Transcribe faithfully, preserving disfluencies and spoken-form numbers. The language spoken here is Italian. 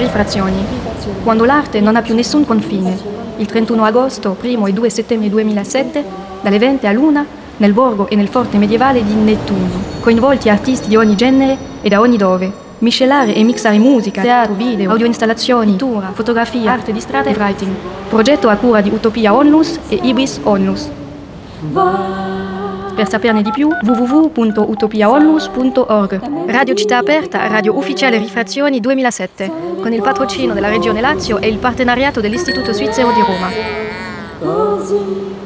Rifrazioni. Quando l'arte non ha più nessun confine. Il trentuno agosto, primo e due settembre duemilasette, dalle venti all'una, nel borgo e nel forte medievale di Nettuno. Coinvolti artisti di ogni genere e da ogni dove. Miscelare e mixare musica, teatro, video, audioinstallazioni, pittura, fotografia, arte di strada e writing. Progetto a cura di Utopia Onlus e Ibis Onlus. Per saperne di più, w w w punto utopia onlus punto org. Radio Città Aperta, radio ufficiale Rifrazioni duemilasette, con il patrocino della Regione Lazio e il partenariato dell'Istituto Svizzero di Roma.